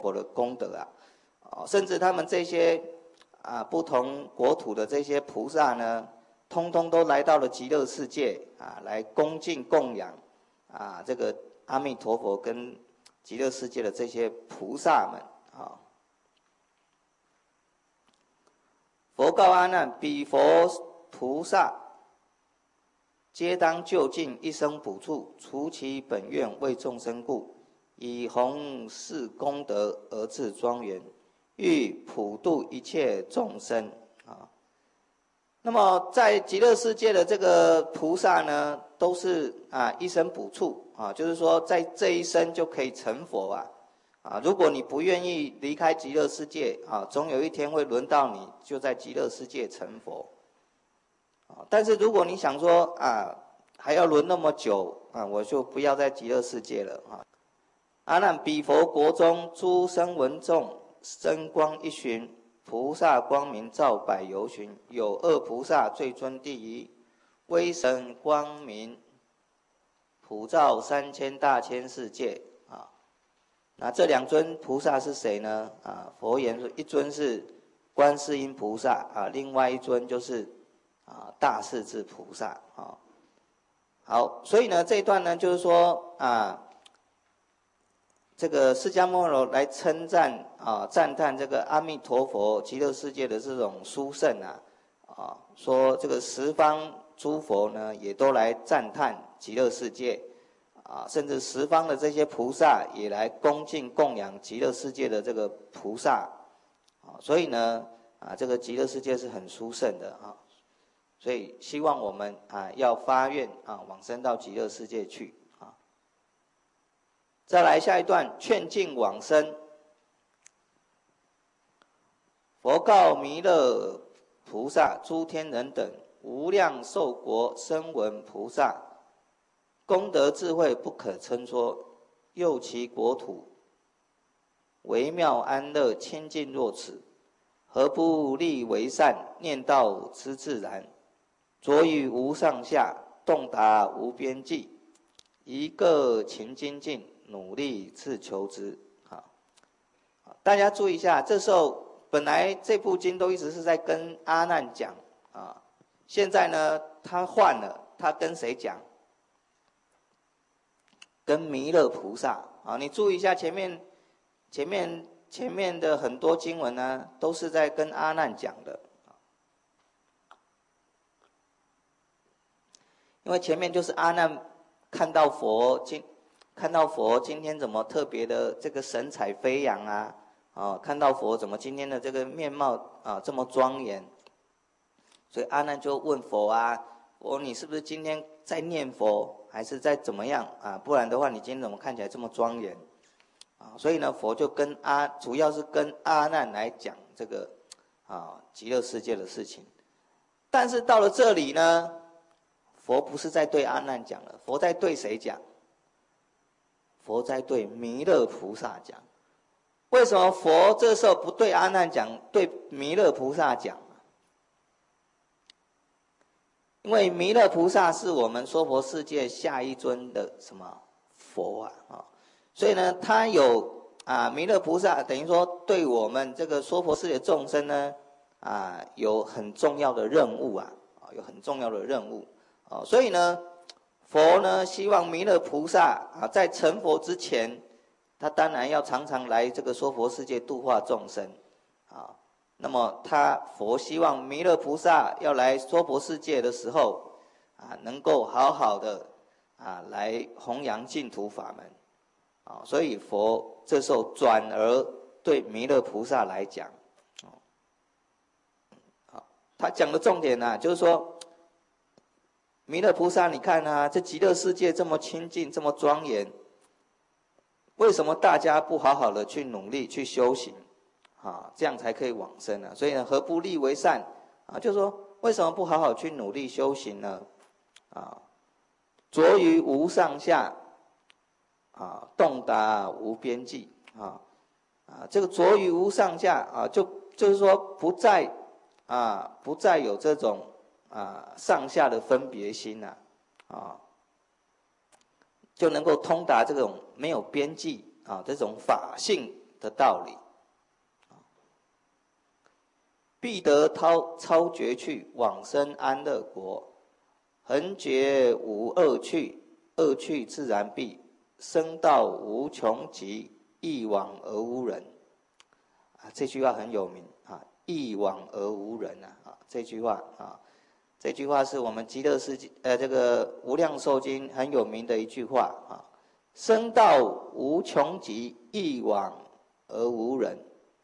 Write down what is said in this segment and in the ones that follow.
佛的功德啊，甚至他们这些不同国土的这些菩萨呢，通通都来到了极乐世界来恭敬供养这个阿弥陀佛跟极乐世界的这些菩萨们佛告阿难：彼佛菩萨皆当就近一生补处，除其本愿为众生故，以弘誓功德而自庄严，欲普度一切众生那么在极乐世界的这个菩萨呢，都是一生补处就是说在这一生就可以成佛如果你不愿意离开极乐世界总有一天会轮到你就在极乐世界成佛但是如果你想说还要轮那么久我就不要在极乐世界了阿难，彼佛国中诸声闻众身光一旬，菩萨光明照百由旬，有二菩萨最尊第一，威神光明普照3000大千世界那这两尊菩萨是谁呢佛言说，一尊是观世音菩萨另外一尊就是大势至菩萨好，所以呢这一段呢就是说这个释迦牟尼佛来称赞赞叹这个阿弥陀佛极乐世界的这种殊胜说这个十方诸佛呢也都来赞叹极乐世界甚至十方的这些菩萨也来恭敬供养极乐世界的这个菩萨所以呢这个极乐世界是很殊胜的所以希望我们要发愿往生到极乐世界去再来下一段，劝进往生。佛告弥勒菩萨：诸天人等无量寿国声闻菩萨，功德智慧不可称说，又其国土微妙安乐清净若此，何不立为善，念道之自然，着于无上下，洞达无边际，一个勤精进，努力自求之大家注意一下，这时候本来这部经都一直是在跟阿难讲现在呢他换了，他跟谁讲？跟弥勒菩萨你注意一下前面的很多经文呢，都是在跟阿难讲的因为前面就是阿难看到佛今天怎么特别的这个神采飞扬看到佛怎么今天的这个面貌这么庄严，所以阿难就问佛佛你是不是今天在念佛，还是在怎么样不然的话你今天怎么看起来这么庄严所以呢佛就主要是跟阿难来讲这个极乐世界的事情。但是到了这里呢，佛不是在对阿难讲了，佛在对谁讲？佛在对弥勒菩萨讲。为什么佛这时候不对阿难讲，对弥勒菩萨讲？因为弥勒菩萨是我们娑婆世界下一尊的什么佛所以呢他有弥勒菩萨等于说对我们这个娑婆世界众生呢有很重要的任务有很重要的任务所以呢佛呢希望弥勒菩萨在成佛之前，他当然要常常来这个娑婆世界度化众生那么佛希望弥勒菩萨要来娑婆世界的时候能够好好的来弘扬净土法门所以佛这时候转而对弥勒菩萨来讲他讲的重点就是说弥勒菩萨你看这极乐世界这么清净这么庄严，为什么大家不好好的去努力去修行这样才可以往生所以呢何不立为善就是说为什么不好好去努力修行呢着于无上下洞达无边际这个着于无上下就是说不再有这种上下的分别心就能够通达这种没有边际这种法性的道理。必得超绝去，往生安乐国。恒觉无恶趣，恶趣自然毕。生道无穷极，一往而无人。这句话很有名啊，一往而无人啊，这句话是我们极乐世界这个无量寿经很有名的一句话啊。生道无穷极，一往而无人。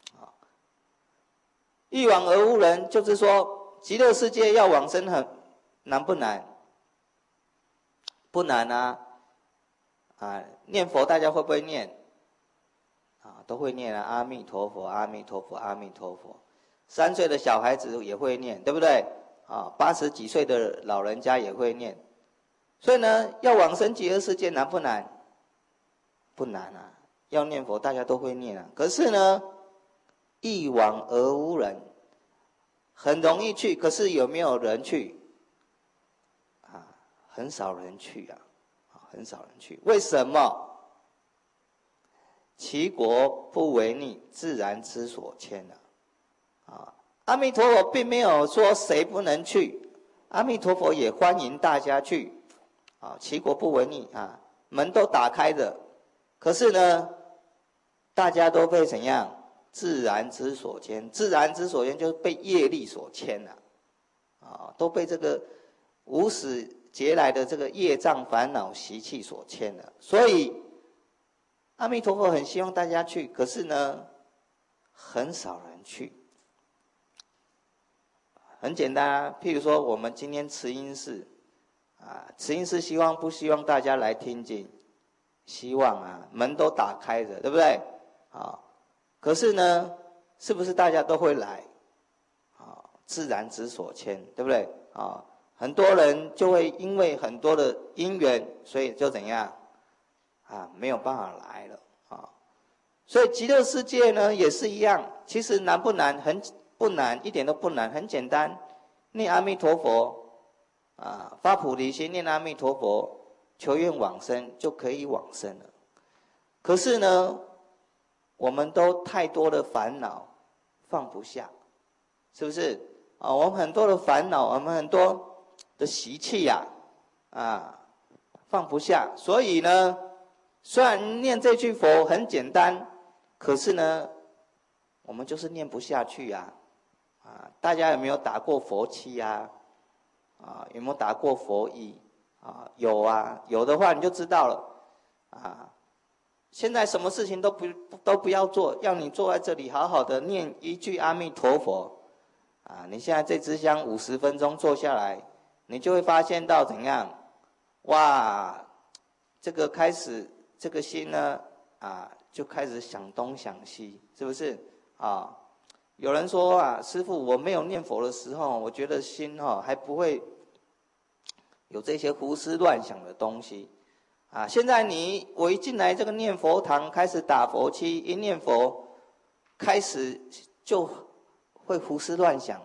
一往而无人，就是说极乐世界要往生很难不难？不难啊！念佛大家会不会念？都会念啊！阿弥陀佛，阿弥陀佛，阿弥陀佛。3岁的小孩子也会念，对不对？80几岁的老人家也会念。所以呢，要往生极乐世界难不难？不难啊！要念佛大家都会念啊。可是呢，一往而无人，很容易去，可是有没有人去？很少人去啊，很少人去。为什么？其国不为逆，自然之所牵阿弥陀佛并没有说谁不能去，阿弥陀佛也欢迎大家去其国不为逆门都打开的。可是呢，大家都被怎样？自然之所牵。自然之所牵就是被业力所牵都被这个无始劫来的这个业障烦恼习气所牵了。所以阿弥陀佛很希望大家去，可是呢，很少人去。很简单譬如说我们今天慈音寺慈音寺不希望大家来听经？希望门都打开着，对不对？可是呢，是不是大家都会来？自然之所牵，对不对？很多人就会因为很多的因缘，所以就怎样没有办法来了所以极乐世界呢也是一样，其实难不难？很不难，一点都不难，很简单。念阿弥陀佛发菩提心，念阿弥陀佛，求愿往生就可以往生了。可是呢，我们都太多的烦恼放不下，是不是我们很多的烦恼，我们很多的习气放不下。所以呢，虽然念这句佛很简单，可是呢，我们就是念不下去大家有没有打过佛七有没有打过佛一有有的话你就知道了现在什么事情都不要做，要你坐在这里好好的念一句阿弥陀佛你现在这支香50分钟坐下来，你就会发现到怎样？哇，这个开始这个心呢就开始想东想西，是不是有人说师父，我没有念佛的时候，我觉得心还不会有这些胡思乱想的东西现在我一进来这个念佛堂，开始打佛七，一念佛开始就会胡思乱想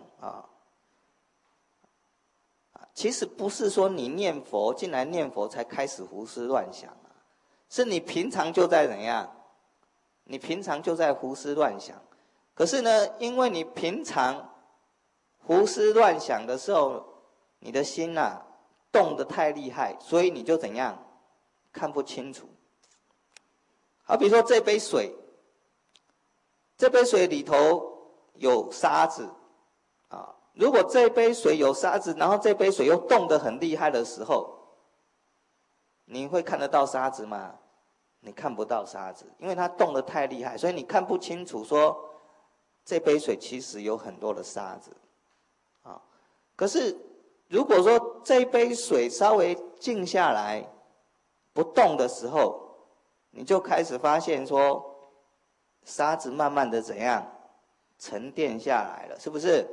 其实不是说你念佛进来念佛才开始胡思乱想是你平常就在怎样？你平常就在胡思乱想。可是呢，因为你平常胡思乱想的时候，你的心动得太厉害，所以你就怎样？看不清楚。好比说这杯水，这杯水里头有沙子如果这杯水有沙子，然后这杯水又动得很厉害的时候，你会看得到沙子吗？你看不到沙子，因为它动得太厉害，所以你看不清楚说这杯水其实有很多的沙子可是如果说这杯水稍微静下来不动的时候，你就开始发现说沙子慢慢的怎样沉淀下来了，是不是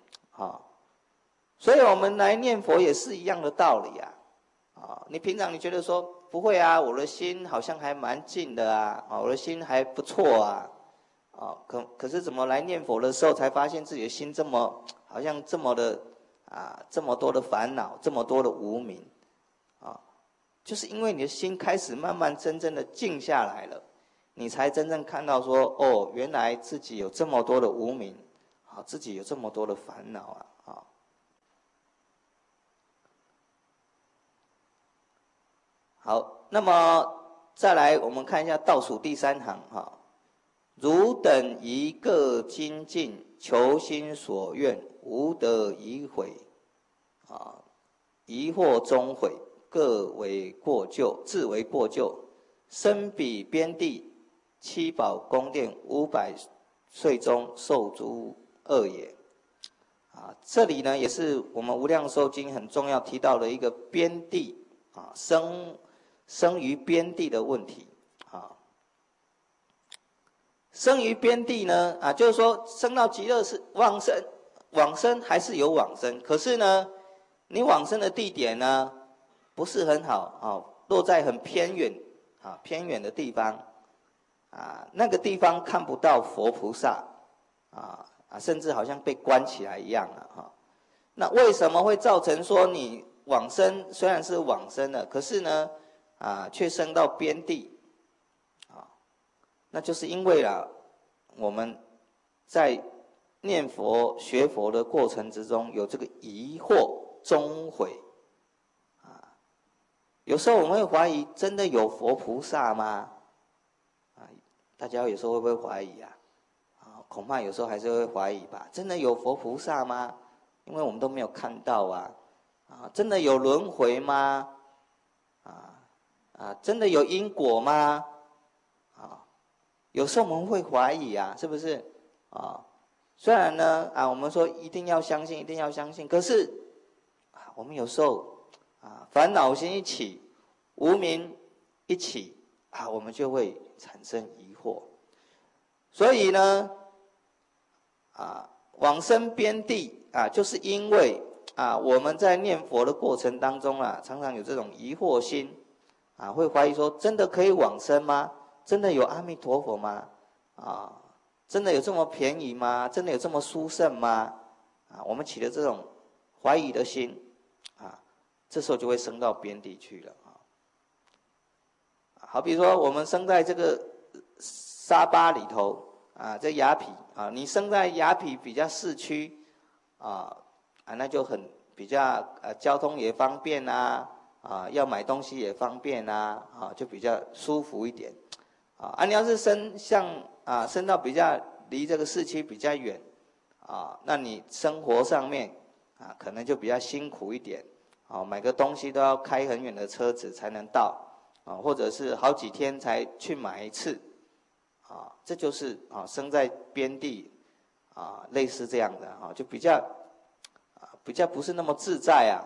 所以我们来念佛也是一样的道理你平常你觉得说不会我的心好像还蛮静的我的心还不错可是怎么来念佛的时候才发现自己的心好像这么的这么多的烦恼，这么多的无明就是因为你的心开始慢慢真正的静下来了， 你才真正看到说，哦，原来自己有这么多的无明，啊，自己有这么多的烦恼啊，啊。好，那么再来我们看一下倒数第3行哈，汝等宜各精进，求心所愿，无得疑悔，啊，疑惑终悔，各为过咎，自为过咎。身彼边地，七宝宫殿，500岁中受诸恶也。啊，这里呢也是我们无量寿经很重要提到的一个边地啊，生于边地的问题啊。生于边地呢啊，就是说生到极乐是往生还是有往生，可是呢，你往生的地点呢不是很好啊，落在很偏远的地方啊，那个地方看不到佛菩萨甚至好像被关起来一样了哈。那为什么会造成说你往生虽然是往生了，可是呢却升到边地那就是因为我们在念佛学佛的过程之中有这个疑惑终悔有时候我们会怀疑真的有佛菩萨吗大家有时候会不会怀疑恐怕有时候还是会怀疑吧，真的有佛菩萨吗？因为我们都没有看到真的有轮回吗？真的有因果吗？有时候我们会怀疑是不是虽然呢我们说一定要相信，一定要相信，可是我们有时候烦恼心一起，无明一起我们就会产生疑惑。所以呢往生边地就是因为我们在念佛的过程当中常常有这种疑惑心会怀疑说真的可以往生吗？真的有阿弥陀佛吗？真的有这么便宜吗？真的有这么殊胜吗？我们起了这种怀疑的心这时候就会升到边地去了好比说我们生在这个沙巴里头这雅痞你生在雅痞比较市区那就很比较交通也方便要买东西也方便就比较舒服一点你要是生到比较离这个市区比较远那你生活上面可能就比较辛苦一点买个东西都要开很远的车子才能到或者是好几天才去买一次这就是生在边地类似这样的就比较不是那么自在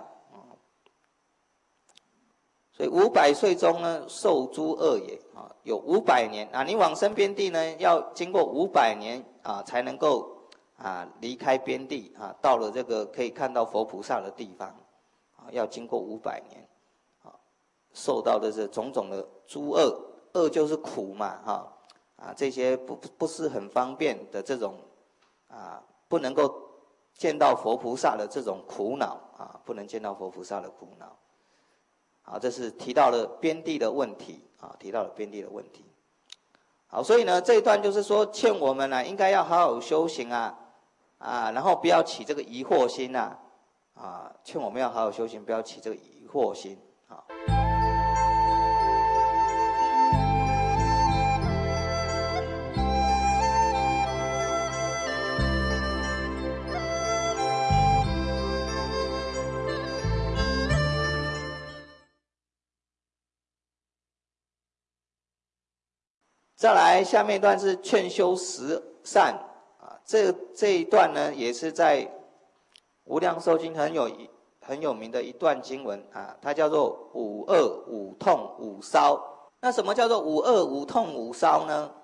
所以500岁中呢受诸恶也有500年你往生边地呢要经过500年才能够离开边地到了这个可以看到佛菩萨的地方要经过500年受到的是种种的诸恶就是苦嘛这些不是很方便的这种不能够见到佛菩萨的这种苦恼不能见到佛菩萨的苦恼这是提到了边地的问题提到了边地的问题好，所以呢这一段就是说劝我们应该要好好修行然后不要起这个疑惑心劝我们要好好修行，不要起这个疑惑心再来下面一段是劝修十善这一段呢也是在无量寿经很有名的一段经文它叫做五恶五痛五烧。那什么叫做五恶五痛五烧呢？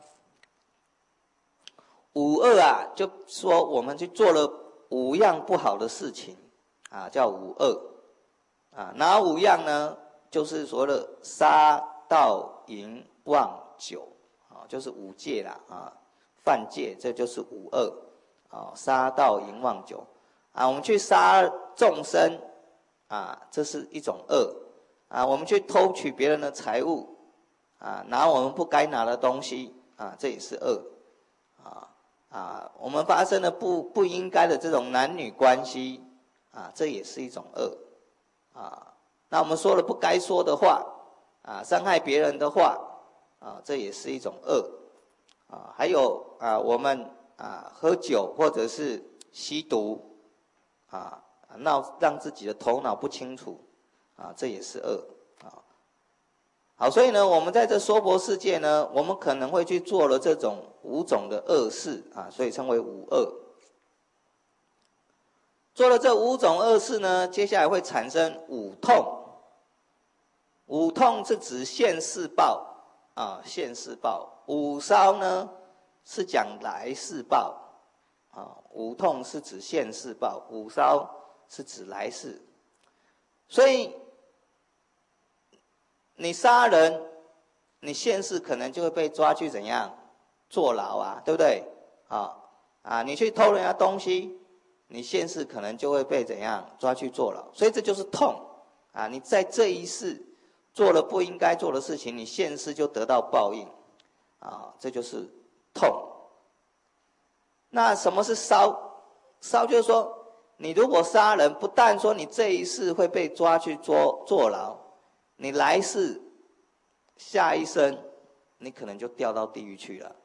五恶就说我们去做了5样不好的事情叫五恶哪5样呢？就是所谓的杀盗淫妄酒就是5戒啦犯戒，这就是五恶杀盗淫妄酒我们去杀众生这是一种恶我们去偷取别人的财物拿我们不该拿的东西这也是恶。我们发生了不应该的这种男女关系，这也是一种恶。那我们说了不该说的话，伤害别人的话，这也是一种恶。还有我们喝酒或者是吸毒，让自己的头脑不清楚，这也是恶。好，所以呢，我们在这娑婆世界呢，我们可能会去做了这种5种的恶事，所以称为五恶。做了这5种恶事呢，接下来会产生5痛。5痛是指现世报，现世报。5烧呢是讲来世报，5痛是指现世报，5烧是指来世。所以你杀人，你现世可能就会被抓去怎样坐牢啊，对不对？你去偷人家东西，你现世可能就会被怎样抓去坐牢。所以这就是痛你在这一世做了不应该做的事情，你现世就得到报应这就是痛。那什么是烧？烧就是说，你如果杀人，不但说你这一世会被抓去坐牢，你来世下一生你可能就掉到地狱去了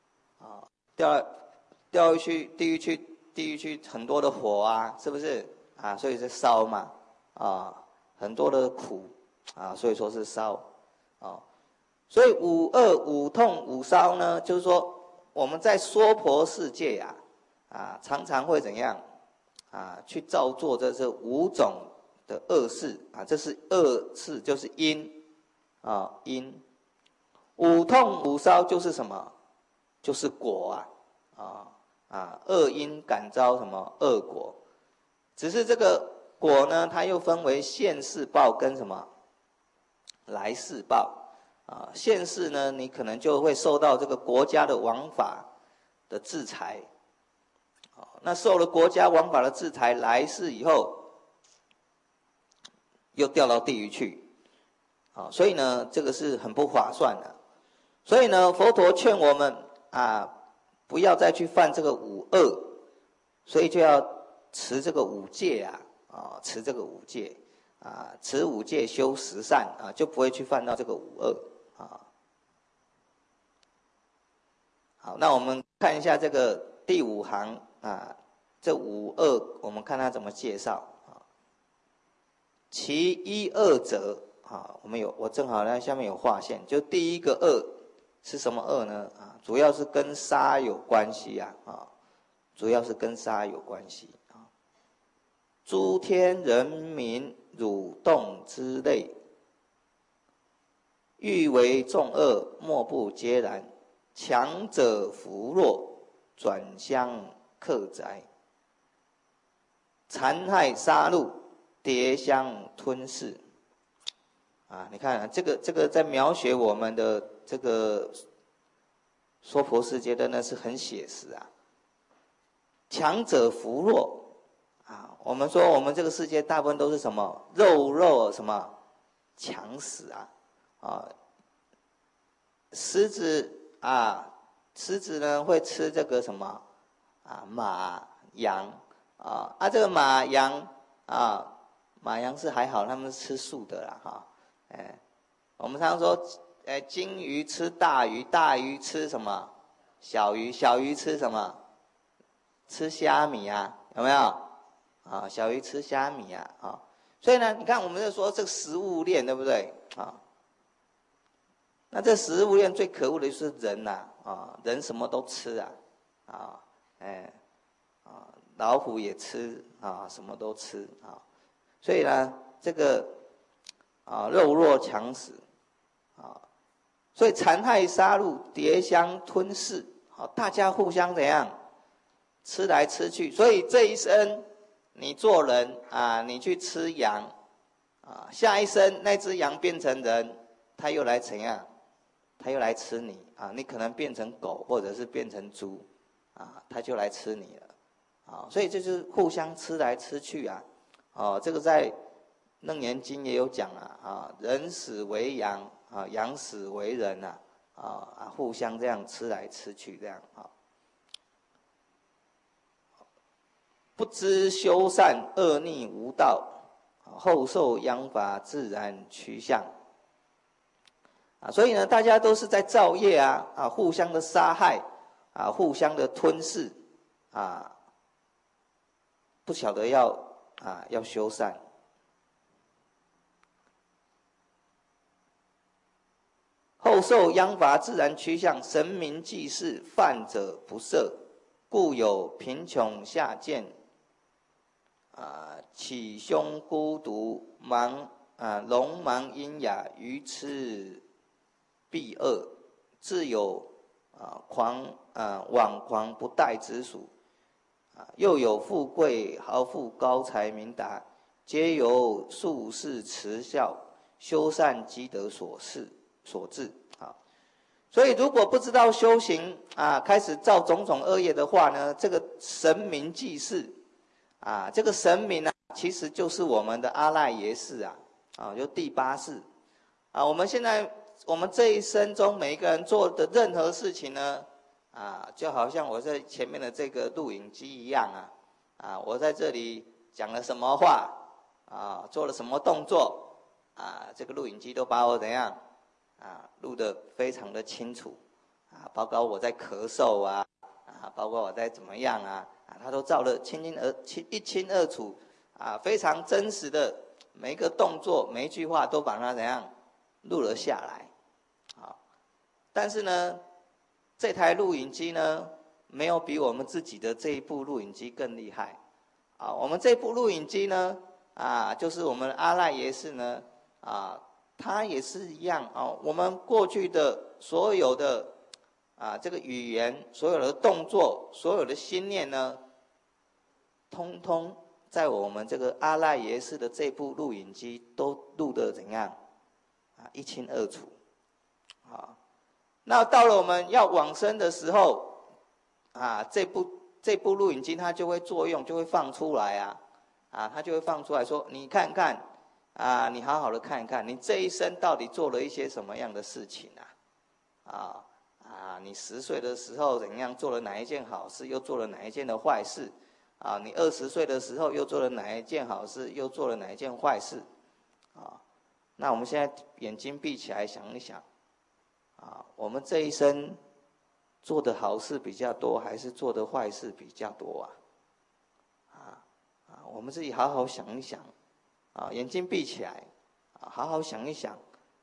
掉去地狱去很多的火是不是所以是烧嘛很多的苦所以说是烧所以5恶5痛5烧呢，就是说我们在娑婆世界常常会怎样去造作这是5种的恶事这是恶事，就是因因。5痛5烧就是什么？就是果恶因感召什么恶果。只是这个果呢，它又分为现世报跟什么来世报现世呢，你可能就会受到这个国家的王法的制裁那受了国家王法的制裁，来世以后又掉到地狱去所以呢，这个是很不划算的。所以呢，佛陀劝我们不要再去犯这个5恶，所以就要持这个5戒持这个5戒持5戒修10善就不会去犯到这个5恶好，那我们看一下这个第5行这5恶，我们看它怎么介绍其一恶者我正好在下面有划线，就第一个恶是什么恶呢主要是跟杀有关系主要是跟杀有关系诸天人民蠕动之类，欲为众恶，莫不皆然。强者扶弱，转相克宅，残害杀戮，迭相吞噬你看这个在描写我们的这个娑婆世界的呢，是很写实强者扶弱我们说我们这个世界大部分都是什么肉什么强食狮子呢会吃这个什么马羊这个马羊是还好，他们是吃素的啦我们常说金鱼吃大鱼，大鱼吃什么小鱼，小鱼吃什么吃虾米有没有小鱼吃虾米所以呢，你看我们就说这个食物链，对不对那这食物链最可恶的就是人人什么都吃老虎也吃什么都吃所以呢，这个肉弱强食所以残害杀戮，迭相吞噬大家互相怎样吃来吃去。所以这一生你做人你去吃羊下一生那只羊变成人，它又来怎样？它又来吃你你可能变成狗或者是变成猪它就来吃你了所以这就是互相吃来吃去这个在楞严经也有讲人死为羊羊死为人互相这样吃来吃去这样啊。不知修善恶逆无道，后受殃罚自然趋向。所以呢，大家都是在造业互相的杀害互相的吞噬不晓得要修善。后受殃罚自然趋向，神明济世，犯者不赦，故有贫穷下贱起凶孤独聋盲喑哑愚痴避恶，自有妄狂不待之属又有富贵豪富高才明达，皆由术士慈孝修善积德所致所以如果不知道修行开始造种种恶业的话呢，这个神明济世这个神明其实就是我们的阿赖耶识就第八识我们这一生中每一个人做的任何事情呢就好像我在前面的这个录影机一样我在这里讲了什么话做了什么动作这个录影机都把我怎样录得非常的清楚包括我在咳嗽包括我在怎么样他都照得一清二楚非常真实的每一个动作每一句话都把它怎样录了下来但是呢这台录影机呢没有比我们自己的这一部录影机更厉害我们这部录影机呢就是我们阿赖耶识呢它也是一样我们过去的所有的这个语言所有的动作所有的心念呢通通在我们这个阿赖耶识的这部录影机都录得怎样一清二楚那到了我们要往生的时候这部录影机它就会作用就会放出来它就会放出来说你看看你好好的看一看你这一生到底做了一些什么样的事情你10岁的时候怎样做了哪一件好事又做了哪一件的坏事你20岁的时候又做了哪一件好事又做了哪一件坏事那我们现在眼睛闭起来想一想我们这一生做的好事比较多还是做的坏事比较多我们自己好好想一想眼睛闭起来好好想一想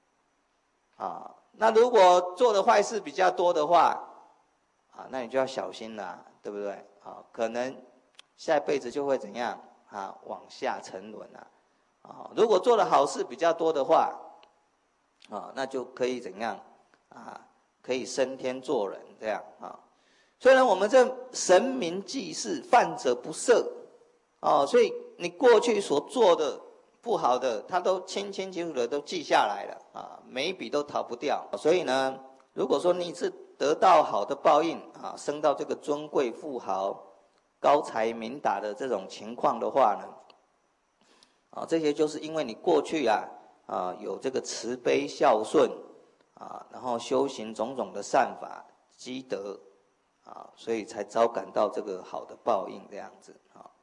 那如果做的坏事比较多的话那你就要小心了对不对可能下一辈子就会怎样往下沉沦如果做的好事比较多的话那就可以怎样可以升天做人这样虽然我们这神明济世犯者不赦所以你过去所做的不好的他都清清楚楚的都记下来了每一笔都逃不掉所以呢如果说你是得到好的报应升到这个尊贵富豪高才明达的这种情况的话呢这些就是因为你过去有这个慈悲孝顺然后修行种种的善法积德所以才招感到这个好的报应这样子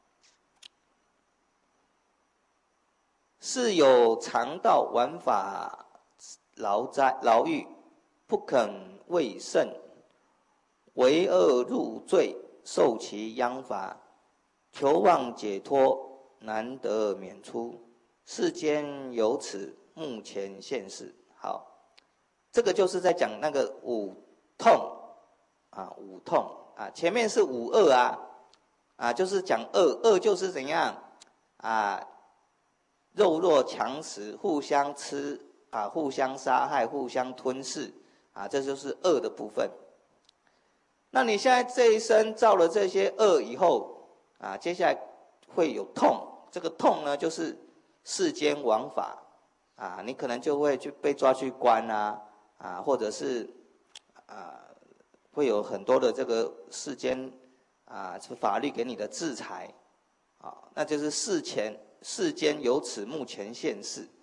是有常道玩法牢狱不肯为胜为恶入罪受其殃罚求望解脱难得免出世间有此目前现世好这个就是在讲那个五痛五痛前面是五恶就是讲恶就是怎样肉弱强食互相吃互相杀害互相吞噬这就是恶的部分那你现在这一生造了这些恶以后接下来会有痛这个痛呢就是世间王法你可能就会去被抓去关或者是会有很多的这个世间法律给你的制裁那就是世间有此目前现世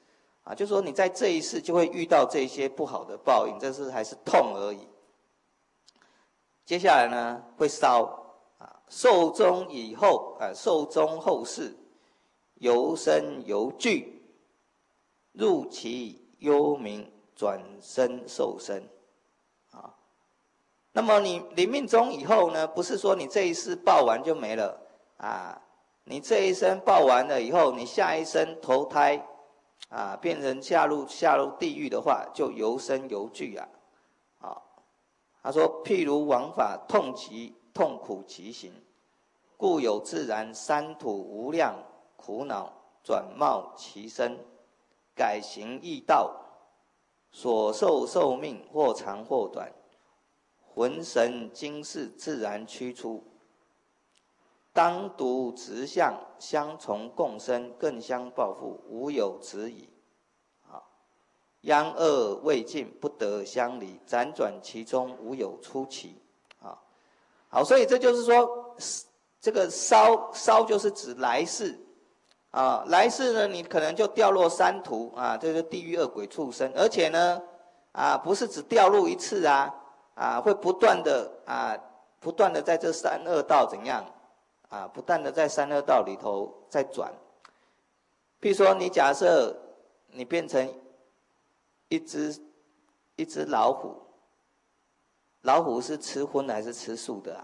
啊，就说你在这一世就会遇到这些不好的报应，这是还是痛而已。接下来呢，会烧啊，寿终以后啊，寿终后世，由生由惧，入其幽冥，转生受生啊。那么你临命终以后呢，不是说你这一世报完就没了啊，你这一生报完了以后，你下一生投胎啊，变成下入地狱的话，就由生由惧啊。他说：譬如王法痛苦其行，故有自然三途无量苦恼转冒其身，改行易道，所受寿命或长或短，魂神精识自然驱出，当独直相，相从共生，更相报复，无有此矣。殃恶未尽，不得相离，辗转其中，无有出期。啊，好，所以这就是说，这个烧就是指来世啊，来世呢，你可能就掉落三途啊，这就是地狱恶鬼畜生，而且呢，啊，不是只掉入一次啊，会不断的在这三恶道怎样啊，不断的在三恶道里头在转。譬如说，你假设你变成一只老虎，老虎是吃荤还是吃素的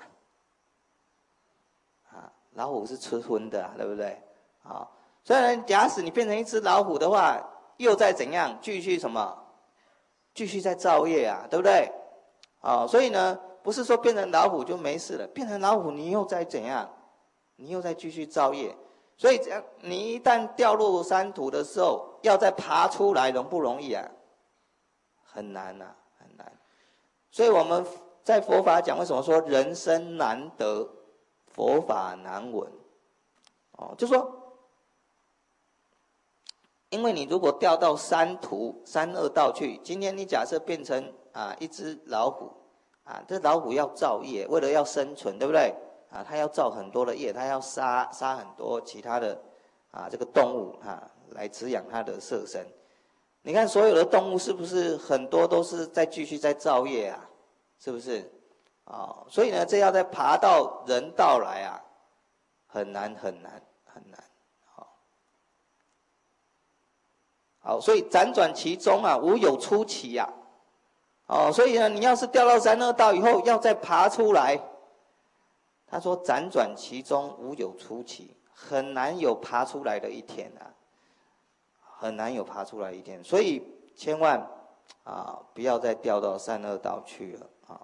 啊？老虎是吃荤的对不对？啊，虽然假使你变成一只老虎的话，又在怎样继续什么？继续在造业啊，对不对？啊，所以呢，不是说变成老虎就没事了，变成老虎你又在怎样？你又在继续造业，所以你一旦掉入三途的时候，要再爬出来容不容易啊？很难啊，很难。所以我们在佛法讲，为什么说人生难得，佛法难闻？哦，就说，因为你如果掉到三恶道去，今天你假设变成一只老虎啊，这老虎要造业，为了要生存，对不对？啊，它要造很多的业，它要杀很多其他的这个动物来滋养它的色身。你看所有的动物是不是很多都是在继续在造业啊？是不是？所以呢，这要再爬到人道来啊，很难很难很难。好，所以辗转其中啊，无有出期啊。所以呢，你要是掉到三恶道以后，要再爬出来，他说辗转其中无有出期，很难有爬出来的一天啊。很难有爬出来一天，所以千万不要再掉到三恶道去了啊！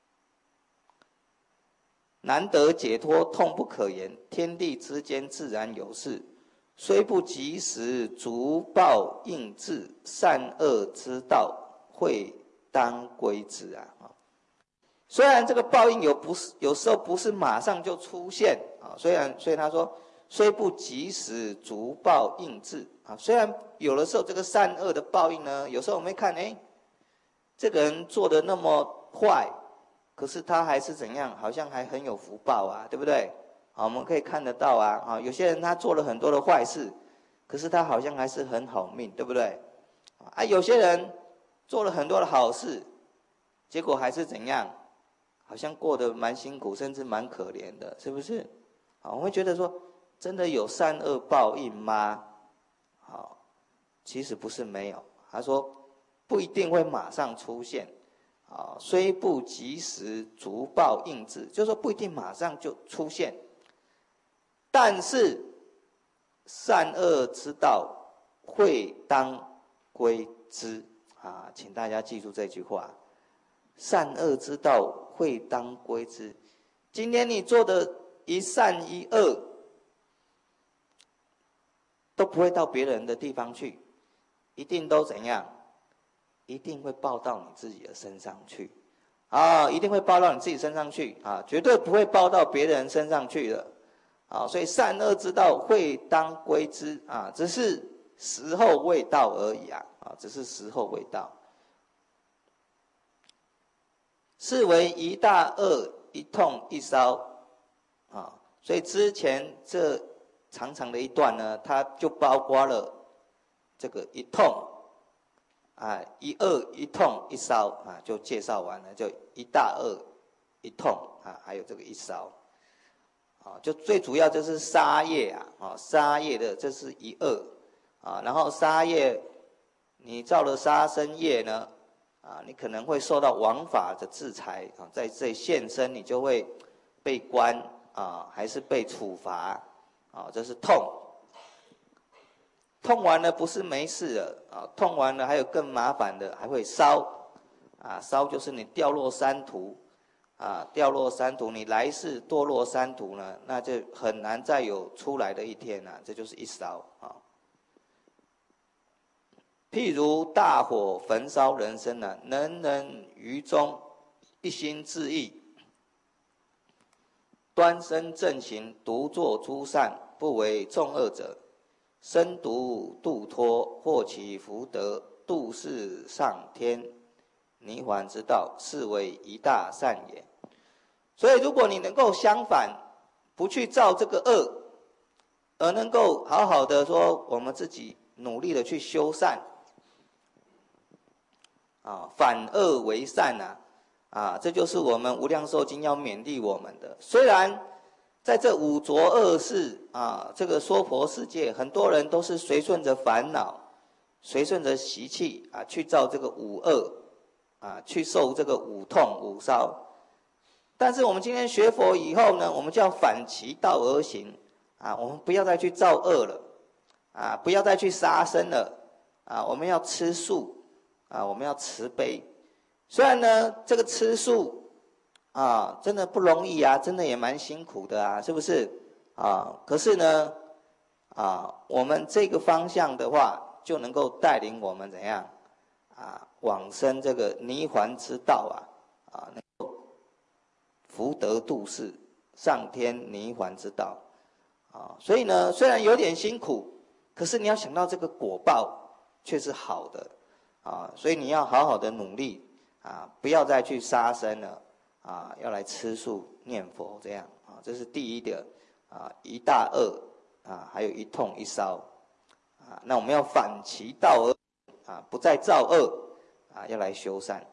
难得解脱，痛不可言，天地之间自然有事，虽不及时，逐报应至，善恶之道，会当归之啊！虽然这个报应有时候不是马上就出现啊，所以他说。虽不及时，逐报应至啊。虽然有的时候这个善恶的报应呢，有时候我们会看，这个人做的那么坏，可是他还是怎样，好像还很有福报啊，对不对？我们可以看得到啊，有些人他做了很多的坏事，可是他好像还是很好命，对不对？有些人做了很多的好事，结果还是怎样，好像过得蛮辛苦，甚至蛮可怜的，是不是？我们会觉得说。真的有善恶报应吗？其实不是没有。他说不一定会马上出现，虽不及时，逐报应至，就是说不一定马上就出现。但是善恶之道，会当归之啊！请大家记住这句话：善恶之道，会当归之。今天你做的一善一恶。都不会到别人的地方去，一定都怎样？一定会报到你自己的身上去，一定会报到你自己身上去啊，绝对不会报到别人身上去的啊。所以善恶之道，会当归之啊，只是时候未到而已啊，只是时候未到。是为一大恶，一痛一烧啊，所以之前这长长的一段呢，它就包括了这个一痛一恶一痛一烧就介绍完了，就一大恶一痛还有这个一烧就最主要就是杀业杀业的这是一恶然后杀业你造了杀生业呢你可能会受到王法的制裁在这现身你就会被关还是被处罚这是痛。痛完了不是没事了痛完了还有更麻烦的，还会烧烧就是你掉落三途掉落三途，你来世堕落三途呢，那就很难再有出来的一天这就是一烧譬如大火焚烧人生人人于中一心致意，端身正行，独作诸善，不为众恶者，身独度脱，获其福德，度世上天，泥环之道，是为一大善也。所以如果你能够相反，不去造这个恶，而能够好好的说我们自己努力的去修善反恶为善这就是我们无量寿经要勉励我们的。虽然在这五浊恶世这个娑婆世界，很多人都是随顺着烦恼，随顺着习气去造这个五恶去受这个五痛五烧。但是我们今天学佛以后呢，我们就要反其道而行我们不要再去造恶了不要再去杀生了我们要吃素我们要慈悲。虽然呢这个吃素真的不容易真的也蛮辛苦的是不是可是呢我们这个方向的话，就能够带领我们怎样往生这个泥环之道能够福德度世上天泥环之道所以呢虽然有点辛苦，可是你要想到这个果报却是好的所以你要好好的努力不要再去杀生了要来吃素念佛，这样这是第一的一大恶还有一痛一烧那我们要反其道而不再造恶要来修善。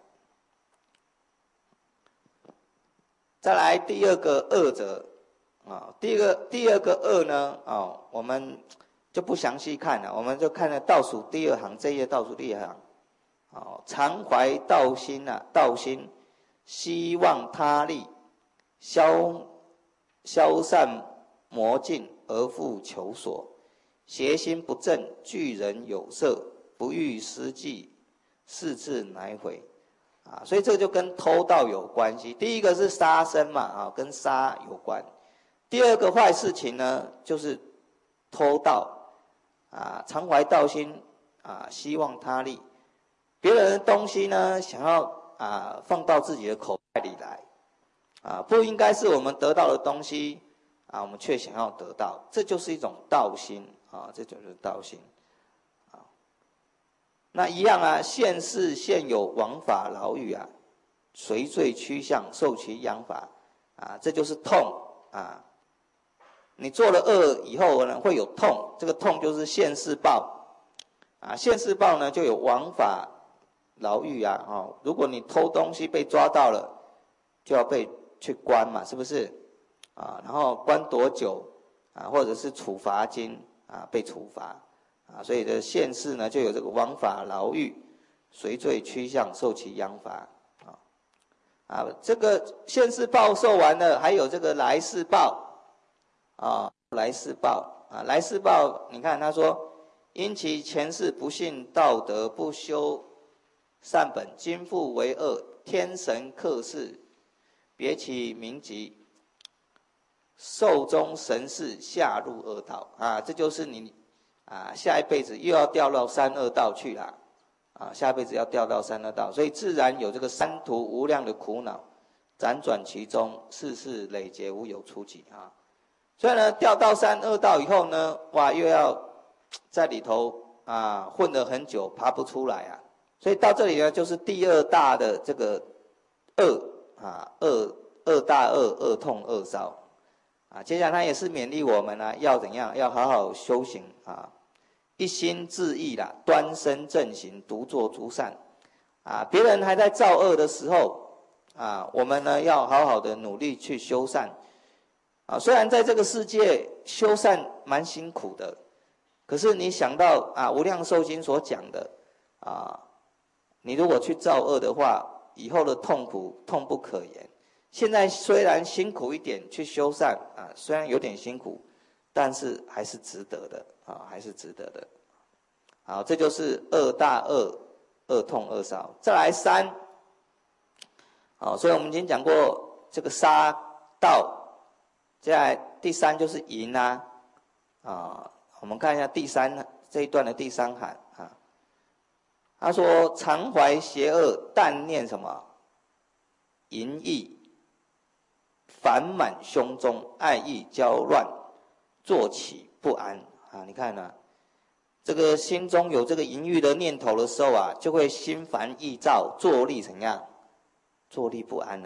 再来第二个恶者第二个恶呢我们就不详细看了，我们就看了倒数第二行，这一页倒数第二行常怀道心道心希望他利，消散魔尽而复求索，邪心不正，拒人有色，不欲施济，视自乃毁所以这个就跟偷盗有关系。第一个是杀生嘛跟杀有关。第二个坏事情呢就是偷盗常怀道心希望他利，别人的东西呢想要放到自己的口袋里来不应该是我们得到的东西我们却想要得到，这就是一种盗心这就是盗心那一样现世现有王法牢狱随罪趋向，受其殃罚这就是痛你做了恶以后呢会有痛，这个痛就是现世报现世报呢就有王法牢狱如果你偷东西被抓到了，就要被去关嘛，是不是然后关多久或者是处罚金被处罚所以的现世呢就有这个王法牢狱，随罪趋向，受其殃罚这个现世报受完了，还有这个来世报来世报来世报你看他说，因其前世不信道德，不修善本，今复为恶，天神克世，别其名籍，寿终神世，下入恶道这就是你下一辈子又要掉到三恶道去了下辈子要掉到三恶道，所以自然有这个三途无量的苦恼，辗转其中，世世累劫无有出期所以呢掉到三恶道以后呢，哇又要在里头混了很久，爬不出来所以到这里呢就是第二大的这个恶恶大恶，恶痛恶烧接下来他也是勉励我们要怎样，要好好修行一心致意啦，端身正行，独作诸善。别人还在造恶的时候，我们呢要好好的努力去修善。虽然在这个世界修善蛮辛苦的，可是你想到无量寿经所讲的你如果去造恶的话，以后的痛苦痛不可言。现在虽然辛苦一点去修善虽然有点辛苦，但是还是值得的还是值得的。好，这就是恶大恶、恶痛恶烧。再来3，所以我们已经讲过这个杀盗，接下来第3就是淫我们看一下第3这一段的第3行他说常怀邪恶，但念什么？淫意烦满胸中，爱意交乱，坐起不安你看这个心中有这个淫欲的念头的时候就会心烦意躁，坐立怎样？坐立不安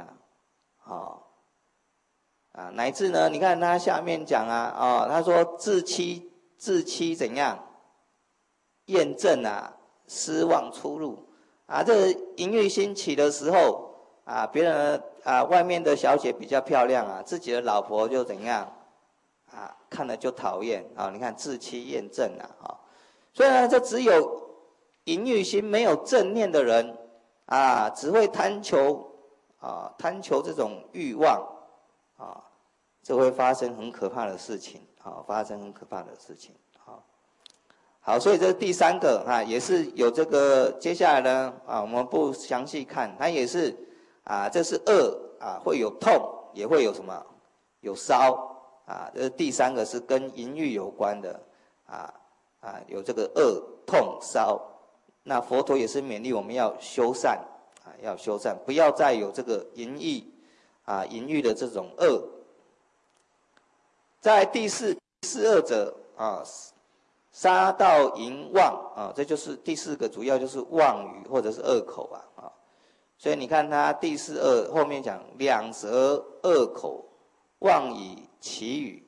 乃至呢，你看他下面讲他说自欺怎样？验证失望出入这个淫欲心起的时候别人外面的小姐比较漂亮自己的老婆就怎样看了就讨厌你看自欺验证所以呢，这只有淫欲心没有正念的人只会贪求这种欲望这会发生很可怕的事情发生很可怕的事情好，所以这是第3个也是有这个。接下来呢我们不详细看，它也是这是恶会有痛，也会有什么？有烧这是第3个是跟淫欲有关的有这个恶痛烧。那佛陀也是勉励我们要修善要修善，不要再有这个淫欲的这种恶。在第4恶者杀盗淫妄这就是第4个，主要就是妄语或者是恶口所以你看他第4恶后面讲两舌恶口，妄以其语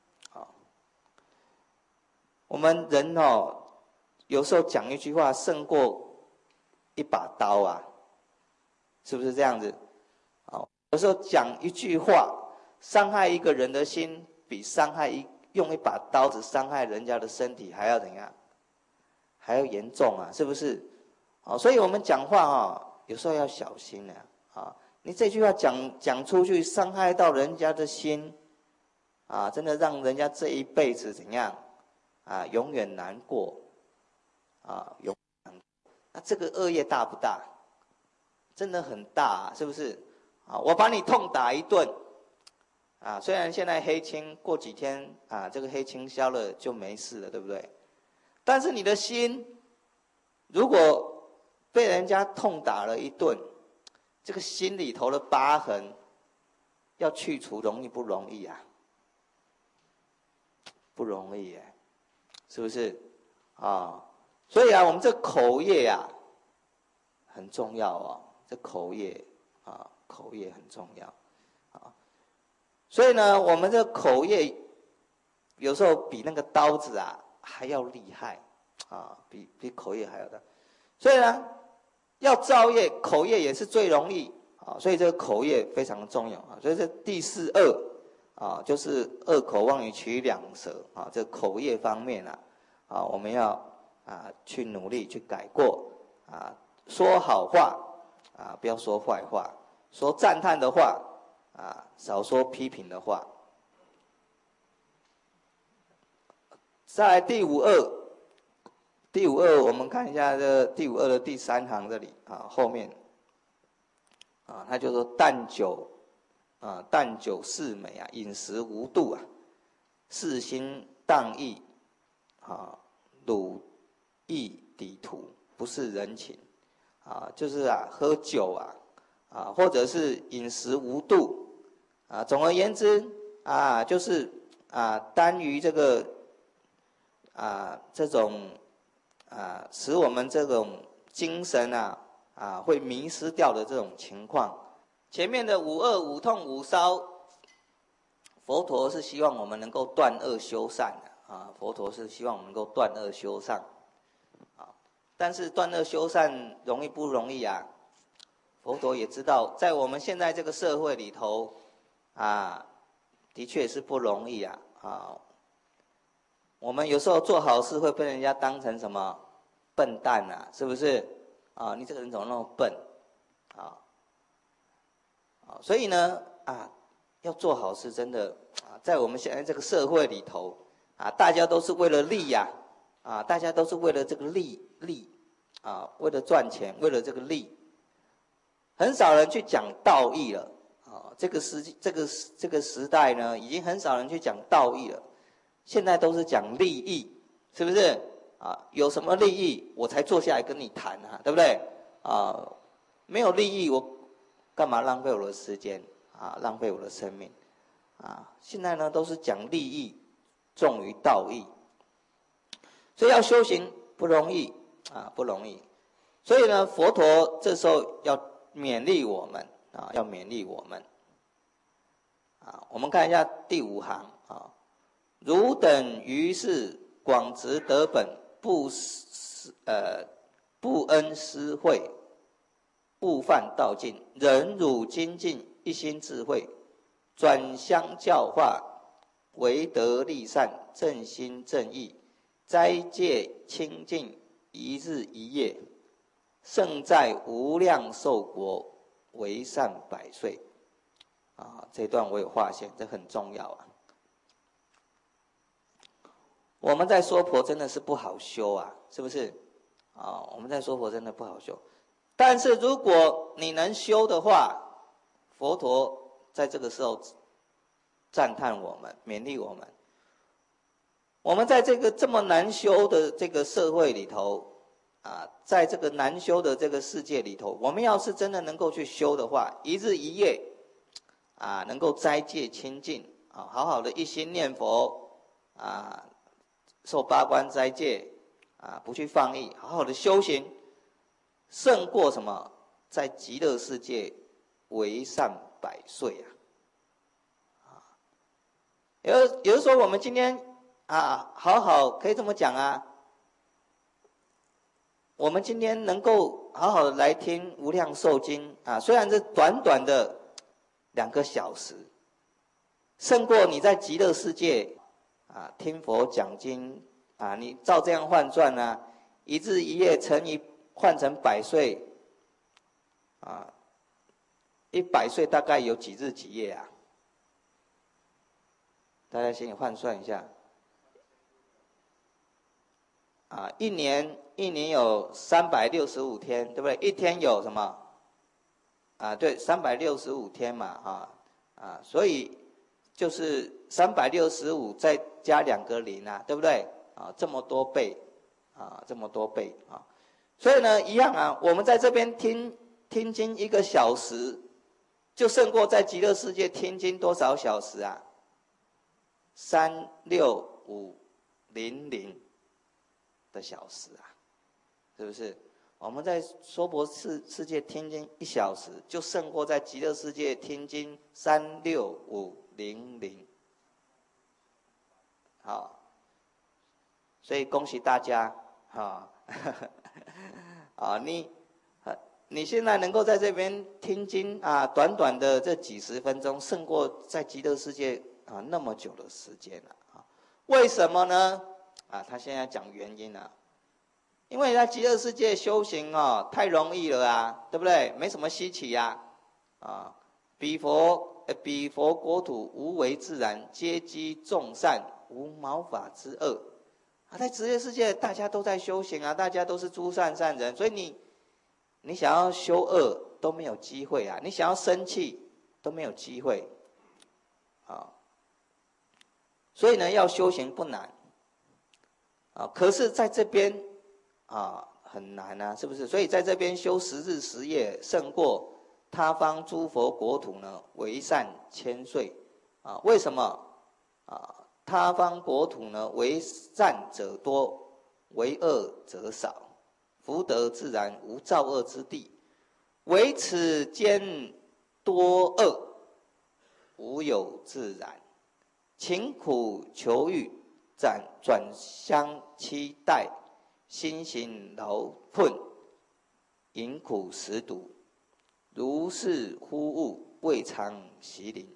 我们人有时候讲一句话胜过一把刀是不是这样子？有时候讲一句话伤害一个人的心，比用一把刀子伤害人家的身体还要怎样？还要严重是不是？所以我们讲话有时候要小心你这句话讲出去，伤害到人家的心真的让人家这一辈子怎样永远难过永远难过。那这个恶业大不大？真的很大是不是？我把你痛打一顿虽然现在黑青过几天这个黑青消了就没事了，对不对？但是你的心如果被人家痛打了一顿，这个心里头的疤痕要去除容易不容易不容易是不是所以我们这口业很重要这口业口业很重要所以呢，我们这口业有时候比那个刀子还要厉害比口业还要大。所以呢，要造业，口业也是最容易所以这个口业非常重要所以这第4恶就是恶口妄语其两舌这口业方面我们要去努力去改过说好话不要说坏话，说赞叹的话少说批评的话。再来第5恶，我们看一下这第5恶的第3行这里后面他就说淡酒嗜美饮食无度世心荡逸鲁意抵图，不是人情就是喝酒或者是饮食无度总而言之就是耽于这个这种使我们这种精神会迷失掉的这种情况。前面的五恶、五痛、五烧，佛陀是希望我们能够断恶修善佛陀是希望我们能够断恶修善但是断恶修善容易不容易啊？佛陀也知道，在我们现在这个社会里头的确是不容易我们有时候做好事会被人家当成什么笨蛋是不是你这个人怎么那么笨所以呢要做好事真的在我们现在这个社会里头大家都是为了利大家都是为了这个利为了赚钱，为了这个利，很少人去讲道义了这个时代呢，已经很少人去讲道义了，现在都是讲利益，是不是有什么利益我才坐下来跟你谈对不对没有利益我干嘛浪费我的时间浪费我的生命现在呢都是讲利益重于道义，所以要修行不容易不容易。所以呢佛陀这时候要勉励我们要勉励我们我们看一下第5行汝等于是广植德本，不恩施惠，勿犯道尽，忍辱精进，一心智慧，转相教化，为德利善，正心正义，斋戒清净，一日一夜，胜在无量寿国，为善百岁这段我有划线，这很重要我们在说佛真的是不好修是不是我们在说佛真的不好修，但是如果你能修的话，佛陀在这个时候赞叹我们，勉励我们。我们在这个这么难修的这个社会里头在这个难修的这个世界里头，我们要是真的能够去修的话，一日一夜能够斋戒清净好好的一心念佛受8关斋戒不去放逸，好好的修行，胜过什么？在极乐世界为善百岁也就是说，我们今天好好可以这么讲我们今天能够好好的来听无量寿经虽然这短短的2个小时，胜过你在极乐世界听佛讲经你照这样换算一日一夜乘以换成100岁100岁大概有几日几夜大家先换算一下一年有365天，对不对？一天有什么对，365天嘛所以就是365再加2个零对不对这么多倍这么多倍所以呢一样我们在这边听经1个小时，就胜过在极乐世界听经多少小时36500的小时是不是？我们在娑婆世界听经1小时，就胜过在极乐世界听经36500所以恭喜大家你现在能够在这边听经短短的这几十分钟，胜过在极乐世界那么久的时间为什么呢他现在讲原因因为在极乐世界修行太容易了对不对？没什么稀奇彼佛国土无为自然，皆积众善，无毛发之恶在极乐世界大家都在修行大家都是诸善人，所以你想要修恶都没有机会你想要生气都没有机会所以呢要修行不难可是在这边很难是不是？所以在这边修10日10夜，胜过他方诸佛国土呢为善千岁为什么他方国土呢为善者多，为恶者少，福德自然，无造恶之地，唯此间多恶，无有自然，勤苦求欲， 转相期待，心行劳困，饮苦食毒，如是忽悟，未尝习灵。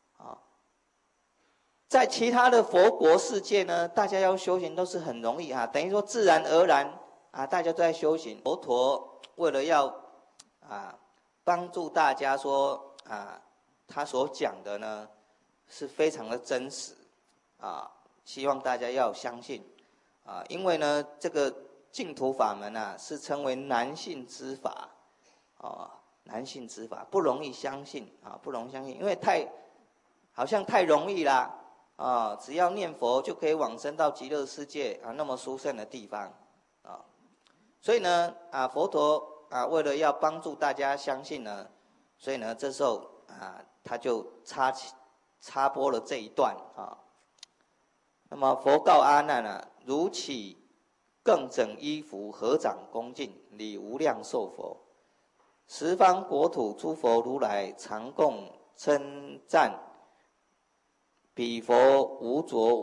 在其他的佛国世界呢，大家要修行都是很容易啊，等于说自然而然啊，大家都在修行。佛陀为了要帮助大家说他所讲的呢是非常的真实希望大家要相信因为呢这个净土法门是称为难信之法难信之法不容易相信不容易相信，因为好像太容易啦只要念佛就可以往生到极乐世界那么殊胜的地方所以呢佛陀为了要帮助大家相信呢，所以呢这时候他就插播了这一段那么佛告阿难如起更整衣服，合掌恭敬，礼无量寿佛。十方国土诸佛如来常共称赞，彼佛无着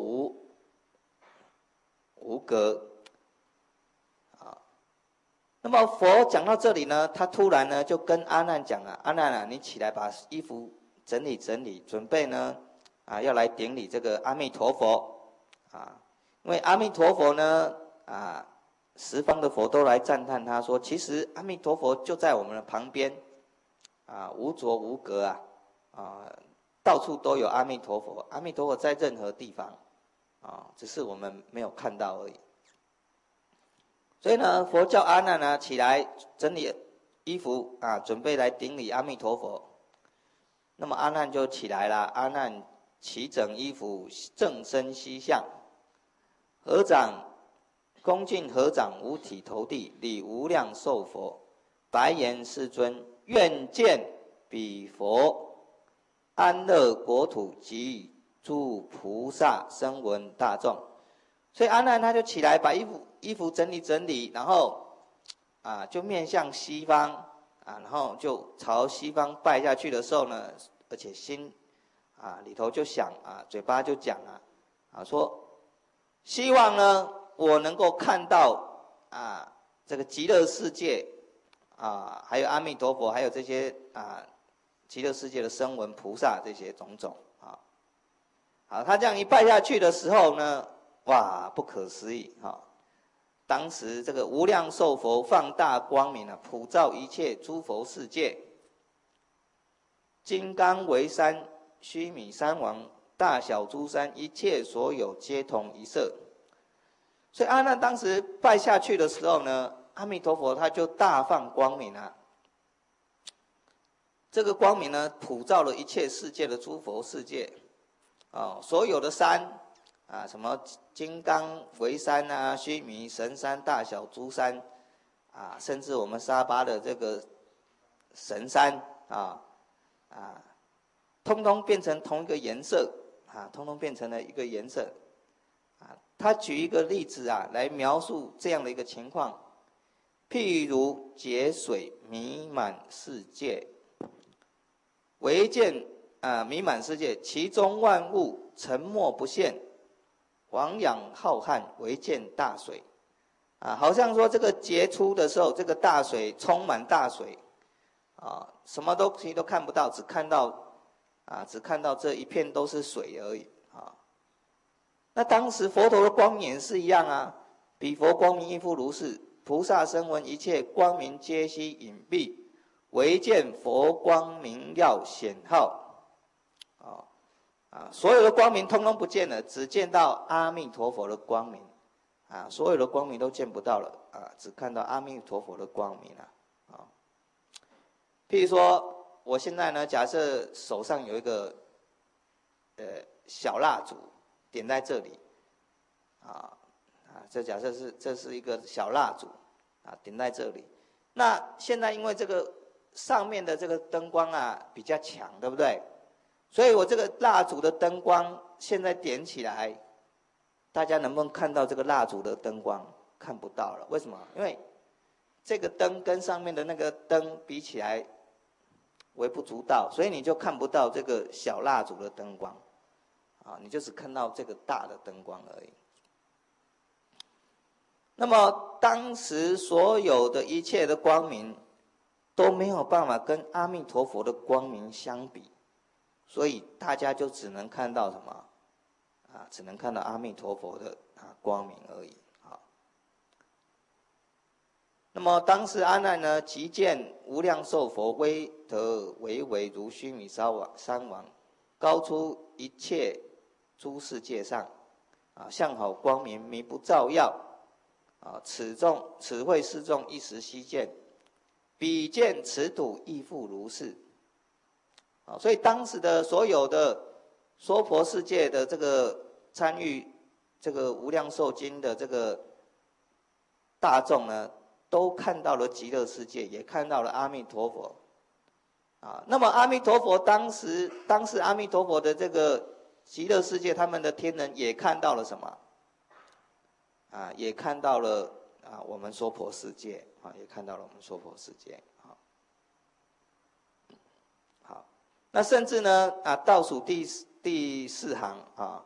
无隔。那么佛讲到这里呢，他突然呢就跟阿难讲阿难你起来把衣服整理整理，准备呢要来顶礼这个阿弥陀佛因为阿弥陀佛呢十方的佛都来赞叹他说，其实阿弥陀佛就在我们的旁边无着无隔到处都有阿弥陀佛，阿弥陀佛在任何地方只是我们没有看到而已。所以呢，佛叫阿难起来整理衣服准备来顶礼阿弥陀佛。那么阿难就起来了，阿难齐整衣服，正身西向，合掌恭敬，合掌五体投地，礼无量寿佛，白言世尊，愿见彼佛安乐国土及诸菩萨声闻大众。所以阿难他就起来把衣服整理整理，然后就面向西方然后就朝西方拜下去的时候呢，而且心里头就想嘴巴就讲说希望呢我能够看到这个极乐世界还有阿弥陀佛，还有这些极乐世界的声闻菩萨这些种种好，他这样一拜下去的时候呢，哇，不可思议当时这个无量寿佛放大光明普照一切诸佛世界，金刚为山，须弥山王，大小诸山，一切所有皆同一色。所以阿难当时拜下去的时候呢，阿弥陀佛他就大放光明这个光明呢普照了一切世界的诸佛世界所有的山什么金刚为山须弥神山，大小诸山甚至我们沙巴的这个神山通通变成同一个颜色通通变成了一个颜色他举一个例子来描述这样的一个情况，譬如劫水弥满世界，唯见弥满世界，其中万物沉没不现，亡仰浩瀚，唯见大水好像说这个劫出的时候，这个大水充满大水什么东西都看不到，只看到这一片都是水而已那当时佛陀的光明也是一样彼佛光明亦复如是，菩萨声闻一切光明皆悉隐蔽，唯见佛光明耀显浩所有的光明通通不见了，只见到阿弥陀佛的光明所有的光明都见不到了只看到阿弥陀佛的光明譬如说我现在呢，假设手上有一个小蜡烛点在这里这假设这是一个小蜡烛点在这里。那现在因为这个上面的这个灯光比较强，对不对？所以我这个蜡烛的灯光现在点起来，大家能不能看到这个蜡烛的灯光？看不到了。为什么？因为这个灯跟上面的那个灯比起来微不足道，所以你就看不到这个小蜡烛的灯光你就只看到这个大的灯光而已。那么当时所有的一切的光明都没有办法跟阿弥陀佛的光明相比，所以大家就只能看到什么？只能看到阿弥陀佛的光明而已。那么当时阿难呢，即见无量寿佛威德巍巍如须弥山王，高出一切诸世界上，相好光明，弥不照耀。此会示众一时悉见，彼见此土亦复如是。所以当时的所有的娑婆世界的这个参与这个无量寿经的这个大众呢，都看到了极乐世界，也看到了阿弥陀佛。那么阿弥陀佛当时阿弥陀佛的这个极乐世界，他们的天人也看到了什么？也看到了我们娑婆世界，也看到了我们娑婆世界。好，那甚至呢倒数第四行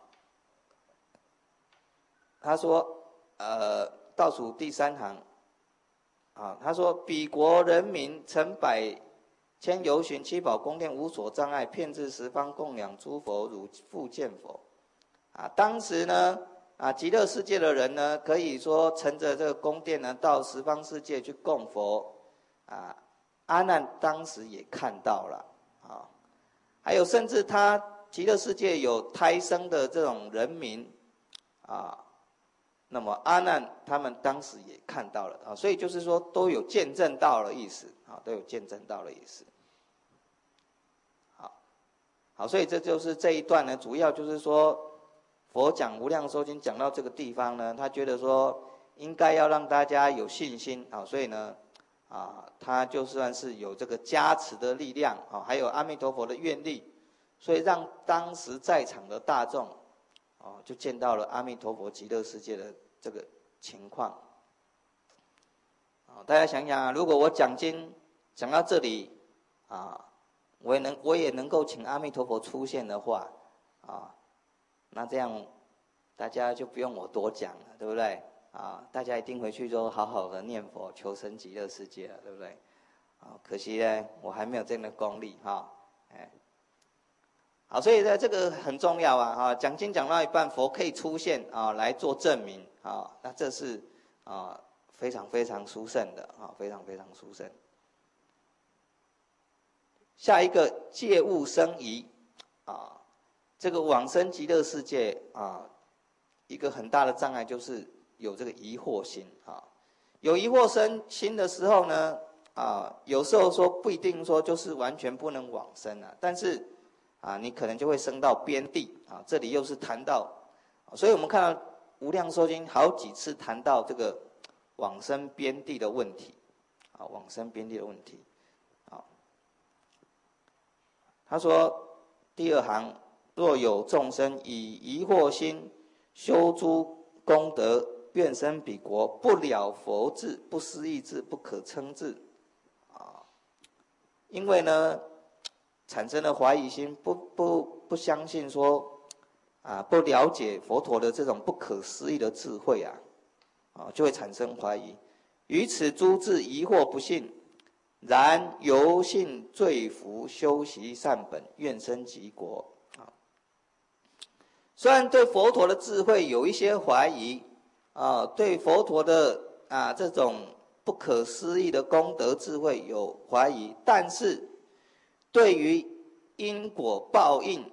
他说倒数第三行他说彼国人民成百千由旬，七宝宫殿无所障碍，遍至十方供养诸佛，如复见佛。当时呢极乐世界的人呢，可以说乘着这个宫殿呢，到十方世界去供佛。阿难当时也看到了还有甚至他极乐世界有胎生的这种人民那么阿难他们当时也看到了所以就是说都有见证到了意思都有见证到了意思。好，所以这就是这一段呢，主要就是说佛讲无量寿经讲到这个地方呢，他觉得说应该要让大家有信心所以呢他就算是有这个加持的力量还有阿弥陀佛的愿力，所以让当时在场的大众就见到了阿弥陀佛极乐世界的这个情况。大家想想如果我讲经讲到这里我也能够请阿弥陀佛出现的话那这样大家就不用我多讲了，对不对？大家一定回去就好好的念佛，求生极乐世界了，对不对？可惜呢，我还没有这样的功力好，所以呢，这个很重要讲经讲到一半，佛可以出现来做证明那这是非常非常殊胜的非常非常殊胜。下一个戒物生疑这个往生极乐世界一个很大的障碍就是有这个疑惑心有疑惑心的时候呢有时候说不一定说就是完全不能往生但是你可能就会升到边地这里又是谈到所以我们看到无量寿经好几次谈到这个往生边地的问题往生边地的问题他说第二行，若有众生以疑惑心修诸功德，愿生彼国，不了佛智，不思议智，不可称智因为呢产生了怀疑心，不相信说不了解佛陀的这种不可思议的智慧就会产生怀疑。于此诸智疑惑不信，然由信罪福，修习善本，愿生极国虽然对佛陀的智慧有一些怀疑对佛陀的这种不可思议的功德智慧有怀疑，但是对于因果报应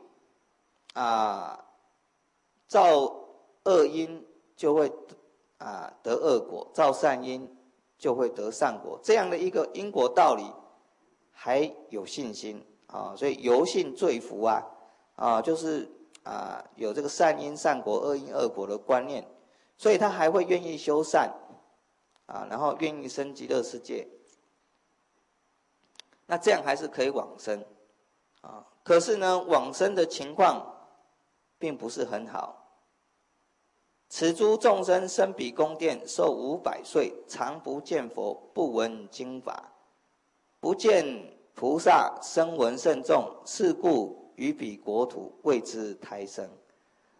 造恶因就会得恶果，造善因就会得善果，这样的一个因果道理还有信心所以由信罪福就是有这个善因善果恶因恶果的观念，所以他还会愿意修善然后愿意生极乐世界，那这样还是可以往生可是呢往生的情况并不是很好。此诸众生生彼宫殿，寿500岁，常不见佛，不闻经法，不见菩萨，声闻甚众，是故于彼国土谓之胎生。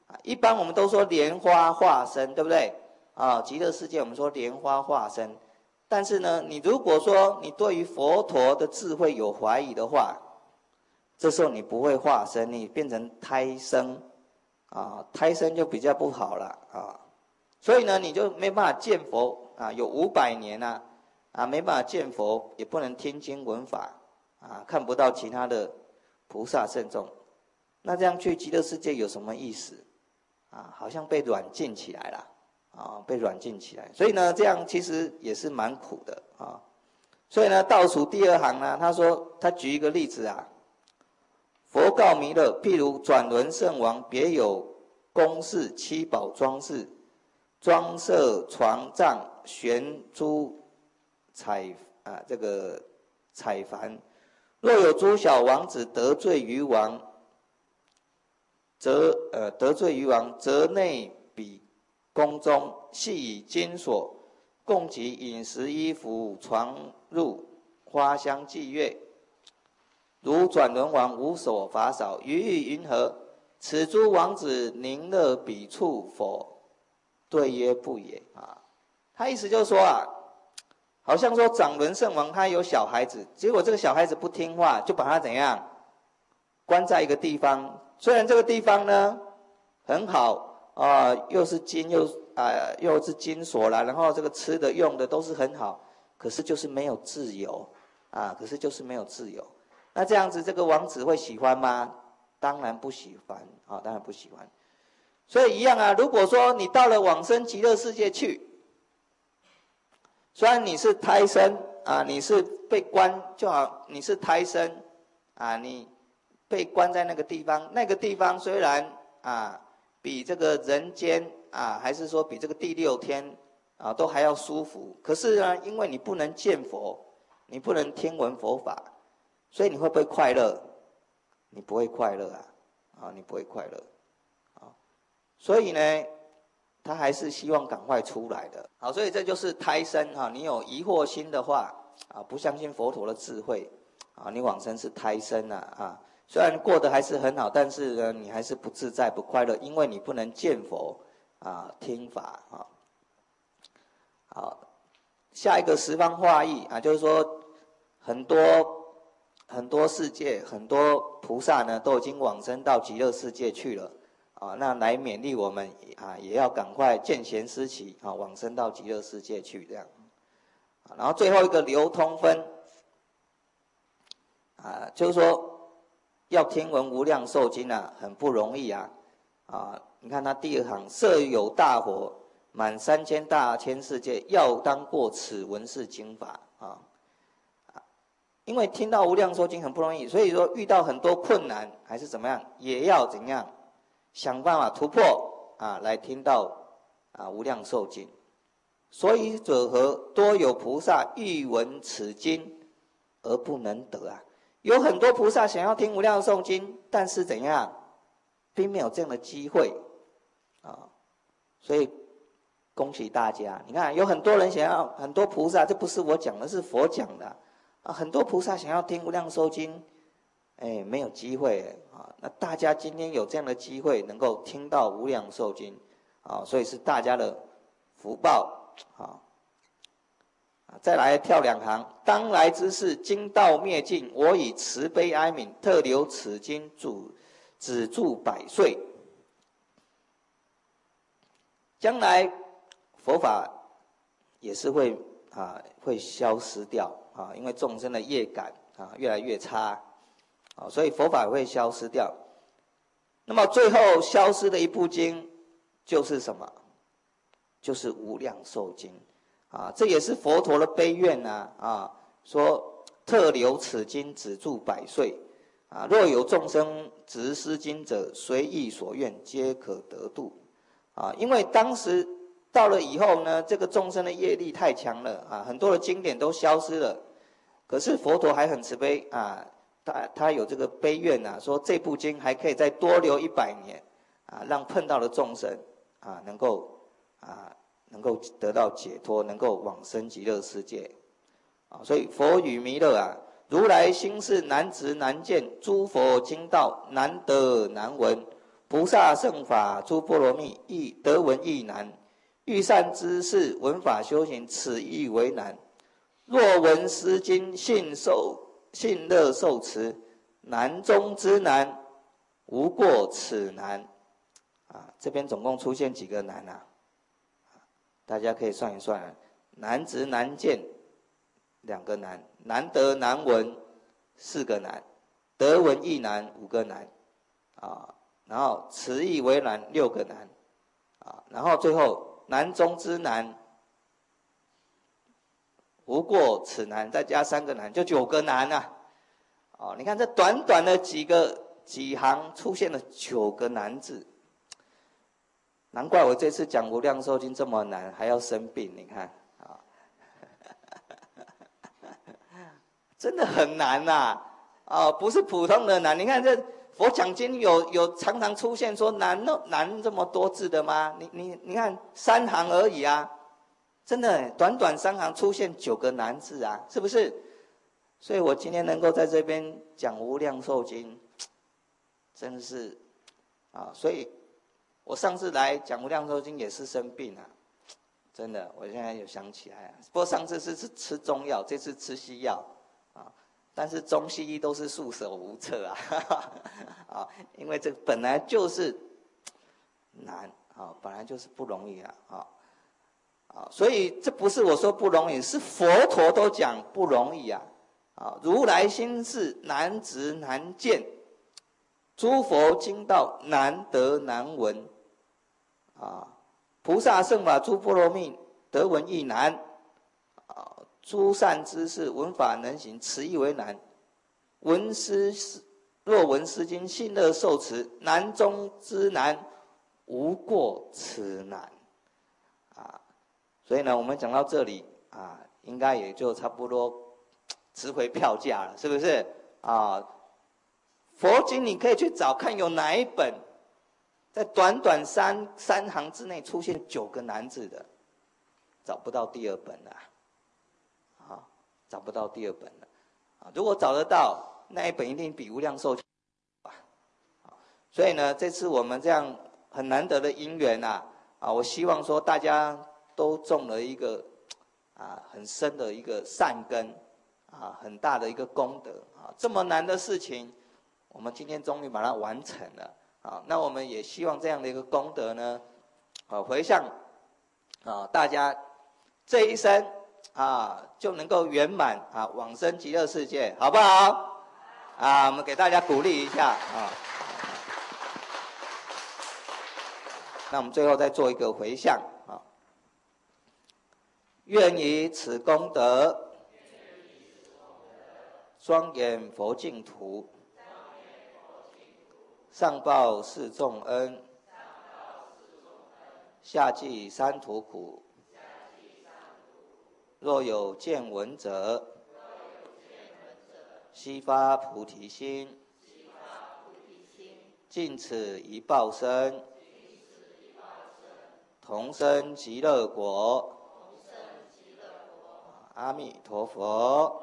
一般我们都说莲花化身，对不对？极乐世界我们说莲花化身，但是呢，你如果说你对于佛陀的智慧有怀疑的话，这时候你不会化身，你变成胎生，胎生就比较不好了所以呢，你就没办法见佛有500年没办法见佛，也不能听经闻法看不到其他的菩萨圣众，那这样去极乐世界有什么意思好像被软禁起来了被软禁起来，所以呢，这样其实也是蛮苦的所以呢，倒数第2行呢，他举一个例子佛告弥勒，譬如转轮圣王，别有宫室七宝装饰，装设床帐，悬珠彩幡。若有诸小王子得罪于王，则内彼宫中系以金锁，供给饮食衣服床褥花香伎乐。如转轮王无所乏少，于欲云何？此诸王子宁乐彼处否？对曰不也他意思就是说好像说转轮圣王他有小孩子，结果这个小孩子不听话，就把他怎样关在一个地方。虽然这个地方呢很好又是金又是金锁啦，然后这个吃的用的都是很好，可是就是没有自由那这样子，这个王子会喜欢吗？当然不喜欢当然不喜欢。所以一样如果说你到了往生极乐世界去，虽然你是胎生你是被关就好，你是胎生你被关在那个地方，那个地方虽然比这个人间还是说比这个第6天都还要舒服，可是呢，因为你不能见佛，你不能听闻佛法，所以你会不会快乐？你不会快乐你不会快乐所以呢，他还是希望赶快出来的所以这就是胎生你有疑惑心的话不相信佛陀的智慧你往生是胎生虽然过得还是很好，但是呢，你还是不自在不快乐，因为你不能见佛听法好，下一个十方化义就是说很多世界很多菩萨呢都已经往生到极乐世界去了那来勉励我们也要赶快见贤思齐往生到极乐世界去这样然后最后一个流通分就是说要听闻无量寿经很不容易你看他第2行，设有大火满3000大千世界，要当过此闻是经法因为听到无量寿经很不容易，所以说遇到很多困难还是怎么样，也要怎样想办法突破来听到无量寿经。所以者何？多有菩萨欲闻此经而不能得有很多菩萨想要听无量寿经，但是怎样并没有这样的机会所以恭喜大家，你看有很多人想要，很多菩萨，这不是我讲的，是佛讲的很多菩萨想要听无量寿经没有机会那大家今天有这样的机会能够听到无量寿经所以是大家的福报再来跳2行，当来之事经道灭尽，我以慈悲哀悯特留此经止住100岁。将来佛法也是会消失掉因为众生的业感越来越差所以佛法会消失掉。那么最后消失的一部经就是什么？就是无量寿经这也是佛陀的悲愿说特留此经止住100岁若有众生执思经者，随意所愿，皆可得度因为当时到了以后呢，这个众生的业力太强了很多的经典都消失了，可是佛陀还很慈悲他有这个悲愿说这部经还可以再多留100年让碰到的众生能够得到解脱，能够往生极乐世界所以佛语弥勒如来心事难值难见，诸佛经道难得难闻， 菩萨圣法诸波罗蜜，亦得闻亦难。欲善知识，闻法修行，此亦为难。若闻思经，信乐受持，难中之难，无过此难。这边总共出现几个难啊？大家可以算一算，难执难见2个难，难得难闻4个难，得闻亦难5个难然后此亦为难6个难然后最后难中之难，无过此难，再加3个难，就9个难你看这短短的几行出现了9个难字，难怪我这次讲无量寿经这么难，还要生病，你看真的很难不是普通的难。你看这佛讲经有常常出现说难这么多字的吗？你看3行而已真的短短3行出现9个难字是不是？所以我今天能够在这边讲无量寿经，真的是所以我上次来讲无量寿经也是生病真的，我现在有想起来不过上次是吃中药，这次吃西药但是中西医都是束手无策因为这本来就是难本来就是不容易所以这不是我说不容易，是佛陀都讲不容易如来心事难执难见，诸佛经道难得难闻菩萨圣法诸波罗蜜，得闻亦难诸善知识，闻法能行，此亦为难。若闻思经，信乐受持，难中之难，无过此难所以呢，我们讲到这里应该也就差不多值回票价了，是不是佛经你可以去找看有哪一本在短短三行之内出现9个难字的，找不到第2本了找不到第2本了如果找得到，那一本一定比无量寿经所以呢，这次我们这样很难得的因缘我希望说大家都种了一个很深的一个善根很大的一个功德这么难的事情，我们今天终于把它完成了那我们也希望这样的一个功德呢回向大家这一生就能够圆满往生极乐世界，好不好我们给大家鼓励一下那我们最后再做一个回向愿以此功德庄严佛净土，上报四重恩，下济三途苦。若有见闻者，悉发菩提心，尽此一报身，同生极乐国。阿弥陀佛。